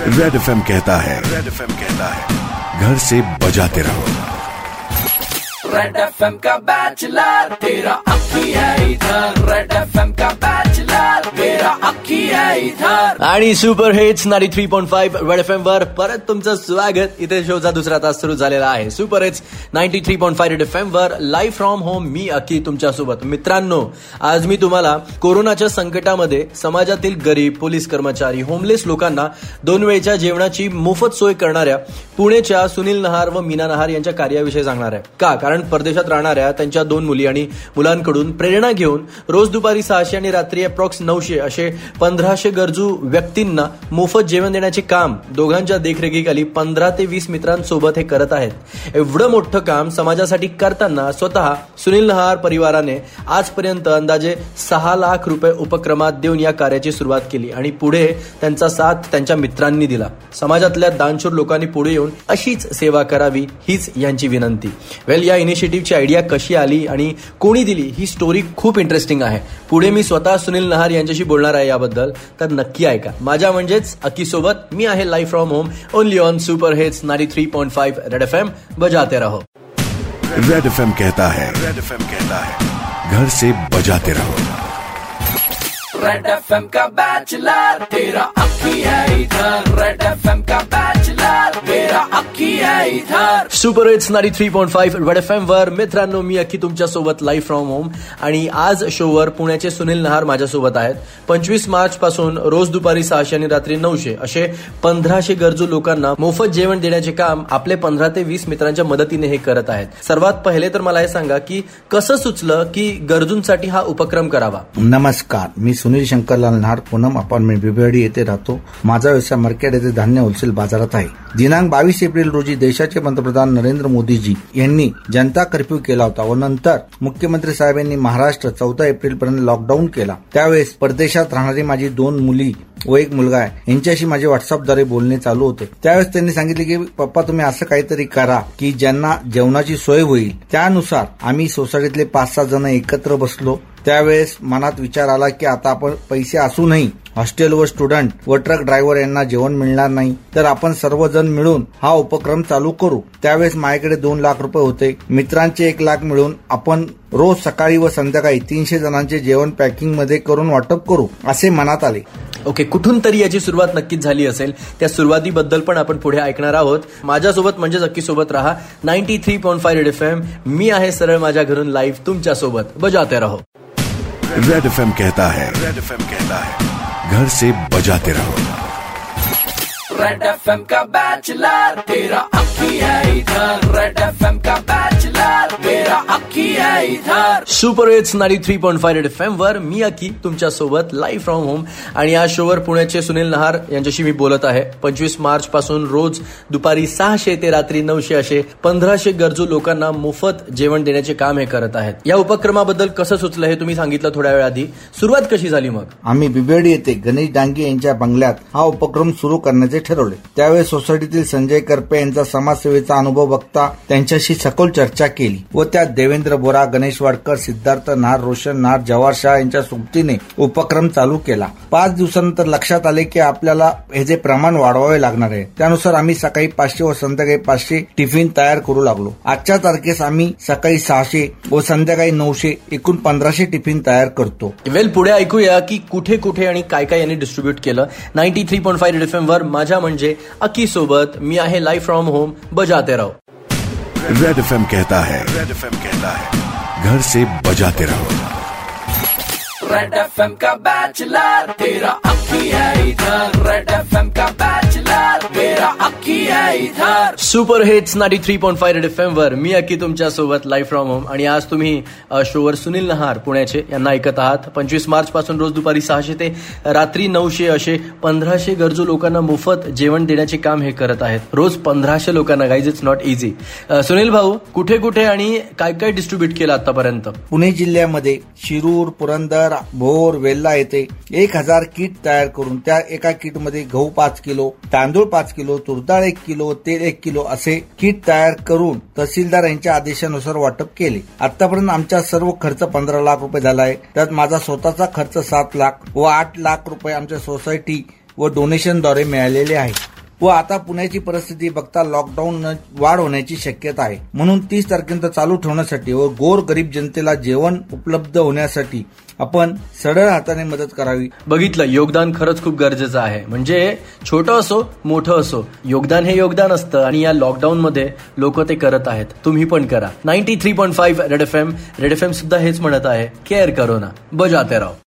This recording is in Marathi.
रेड एफएम कहता है, घर से बजाते रहो। रेड एफएम का बैचलर तेरा अक्की है इधर, रेड एफएम का बैचलर तेरा अक्की है इधर। आणि सुपर हिट्स 93.5 रेड एफएम वर परत तुमचं स्वागत। इथे शोचा दुसरा तास सुरू झालेला आहे। सुपर हिट्स 93.5 रेड एफएम वर लाईव्ह फ्रॉम होम, मी अक्की तुमच्यासोबत। मित्रांनो, आज मी तुम्हाला कोरोनाच्या संकटामध्ये समाजातील गरीब, पोलीस कर्मचारी, होमलेस लोकांना 2 वेळच्या जेवणाची मोफत सोय करणाऱ्या पुणेच्या सुनील नहार व मीना नहार यांच्या कार्याविषयी सांगणार आहे। कारण परदेशात राहणाऱ्या त्यांच्या 2 मुली आणि मुलांकडून प्रेरणा घेऊन रोज दुपारी 600 आणि रात्री अप्रॉक्स 900 असे 1500 गरजू व्यक्तींना मोफत जेवण देण्याचे काम दोघांच्या देखरेखीखाली 15 ते 20 मित्रांसोबत हे करत आहेत। एवढं मोठं काम समाजासाठी करताना स्वतः सुनील नहार परिवाराने आजपर्यंत अंदाजे 6 लाख रुपये उपक्रमात देऊन या कार्याची सुरुवात केली आणि पुढे त्यांचा साथ त्यांच्या मित्रांनी दिला। समाजातल्या दानशूर लोकांनी पुढे येऊन अशीच सेवा करावी, हीच यांची विनंती। या इनिशिएटिव्हची आयडिया कशी आली आणि कोणी दिली, ही स्टोरी खूप इंटरेस्टिंग आहे। पुढे मी स्वतः सुनील नहार यांच्याशी बोलणार आहे याबद्दल, तर नक्की ऐका। माझ्या म्हणजेच अक्की सोबत मी आहे live from home, only on super hits 93.5 Red FM, बजाते रहो। रेड एफएम कहता है, घर से बजाते रहो। रेड एफएम का बैचलर तेरा अक्की है इधर, रेड एफएम का बैचलर तेरा अक्की है इधर। सुपर हिट्स 93.5 रेड एफएम वर मित्रांनो, मी अक्की तुमच्या सोबत लाईव्ह फ्रॉम होम। आणि आज शोवर पुण्याचे सुनील नहार माझ्यासोबत आहेत। 25 मार्च पासून रोज दुपारी 600 आणि रात्री 900 असे 1500 गरजू लोकांना मोफत जेवण देण्याचे काम आपले 15 ते 20 मित्रांच्या मदतीने हे करत आहेत। सर्वात पहिले तर मला हे सांगा की कसं सुचलं की गरजूंसाठी हा उपक्रम करावा? नमस्कार, मी सुनील शंकरलाल नहार, पूनम अपार्टमेंट बिबवेडी येथे राहतो। माझा व्यवसाय मार्केट येथे धान्य होलसेल बाजारात आहे। दिनांक 22 एप्रिल रोजी देशाचे पंतप्रधान नरेंद्र मोदीजी यांनी जनता कर्फ्यू केला होता व नंतर मुख्यमंत्री साहेब यांनी महाराष्ट्र 14 एप्रिल पर्यंत लॉकडाऊन केला। त्यावेळेस परदेशात राहणारी माझी 2 मुली व 1 मुलगा आहे, यांच्याशी माझे व्हॉट्सअपद्वारे बोलणे चालू होते। त्यावेळेस त्यांनी सांगितले की पप्पा, तुम्ही असं काहीतरी करा की ज्यांना जेवणाची सोय होईल। त्यानुसार आम्ही सोसायटीतले 5-6 जण एकत्र बसलो। त्यावेळेस मनात विचार आला की आता आपण पैसे असूनही हॉस्टेल व स्टुडंट व ट्रक ड्रायव्हर यांना जेवण मिळणार नाही, तर आपण सर्वजण मिळून हा उपक्रम चालू करू। त्यावेळेस माझ्याकडे 2 लाख रुपये होते, मित्रांचे 1 लाख मिळून आपण रोज सकाळी व संध्याकाळी 300 जणांचे जेवण पॅकिंग मध्ये करून वाटप करू असे मनात आले। ओके, कुठून तरी याची सुरुवात नक्कीच झाली असेल। त्या सुरुवातीबद्दल पण आपण पुढे ऐकणार आहोत। माझ्यासोबत म्हणजेच अक्की सोबत रहा। 93.5 रेड एफएम, मी आहे सरळ माझ्या घरून लाईव्ह तुमच्या सोबत, बजाते रहो। रेड एफएम कहता है, घर से बजाते रहो। रेड एफएम का बैचलर तेरा अक्की है इधर, रेड एफएम का बैचलर तेरा अक्की है इधर। सुपर हिट्स 93.5 रेड एफएम वर मी अक्की तुमच्या सोबत लाईव्ह फ्रॉम होम। आणि या शोवर पुण्याचे सुनील नहार यांच्याशी मी बोलत आहे। 25 मार्च पासून रोज दुपारी 600 ते रात्री 900 असे 1500 गरजू लोकांना मोफत जेवण देण्याचे काम हे करत आहेत। या उपक्रमाबद्दल कसं सुचलं हे तुम्ही सांगितलं थोड्या वेळ आधी। सुरुवात कशी झाली मग? आम्ही बिबवेडी येथे गणेश डांगे यांच्या बंगल्यात हा उपक्रम सुरू करण्याचे ठरवले। त्यावेळेस सोसायटीतील संजय करपे यांचा समाजसेवेचा अनुभव बघता त्यांच्याशी सखोल चर्चा केली व त्यात देवेंद्र बोरा, गणेश वाडकर, सिद्धार्थ नहार, रोशन नहार, जवाहर शाह यांच्या सोबतीने उपक्रम चालू केला। 5 दिवसानंतर लक्षात आले की आपल्याला हे जे प्रमाण वाढवावे लागणार आहे। त्यानुसार आम्ही सकाळी 500 व संध्याकाळी 500 टिफिन तयार करू लागलो। आजच्या तारखेस आम्ही सकाळी 600 व संध्याकाळी 900 एकूण 1500 टिफिन तयार करतो। पुढे ऐकूया की कुठे कुठे आणि काय काय यांनी डिस्ट्रीब्यूट केलं। 93.5 रेड एफएम वर माझ्या म्हणजे अक्की सोबत मी आहे लाईव्ह फ्रॉम होम, बजाते रहो। रेड एफएम कहता है, घर से बजाते रहो। रेड एफएम का बैचलर तेरा अक्की है इधर, रेड एफएम का बैचलर तेरा अक्की है इधर। सुपर हिट्स 93.5 रेड एफएम वर मी अक्की तुमच्या सोबत लाईव्ह फ्रॉम होम। आणि आज तुम्ही शोवर सुनील नहार पुण्याचे यांना ऐकत आहात। 25 मार्च पासून रोज दुपारी 600 ते रात्री 900 असे 1500 गरजू लोकांना मोफत जेवण देण्याचे काम हे करत आहेत। रोज 1500 लोकांना, guys, it's not easy. Sunil भाऊ, कुठे कुठे आणि काय काय डिस्ट्रीब्यूट केलं आतापर्यंत? पुणे जिल्ह्यामध्ये शिरूर, पुरंदर, भोर, वेल्हा येथे 1000 किट तयार करून त्या एका किटमध्ये गहू 5 किलो, तांदूळ 5 किलो, तुरडाळ 1 किलो, तेल 1 किलो असे किट तयार करून तहसीलदार यांच्या आदेशानुसार वाटप केले। आतापर्यंत आमचा सर्व खर्च 15 लाख रुपये झाला आहे। त्यात माझा स्वतःचा खर्च 7 लाख व 8 लाख रुपये आमच्या सोसायटी व डोनेशनद्वारे मिळालेले आहे। व आता पुण्याची परिस्थिती बघता लॉकडाऊन वाढ होण्याची शक्यता आहे. म्हणून 30 तारखेनंतर चालू ठेवण्यासाठी व गोर गरीब जनतेला जेवण उपलब्ध होण्यासाठी आपण सरळ हाताने मदत करावी. बघितलं, योगदान खरंच खूप गरजेचं आहे. म्हणजे छोटं असो मोठं असो, योगदान हे योगदान असतं आणि या लॉकडाऊन मध्ये लोक ते करत आहेत. तुम्ही पण करा. 93.5 रेड एफ एम सुद्धा हेच म्हणत आहे, केअर करो ना, बजाते राहो.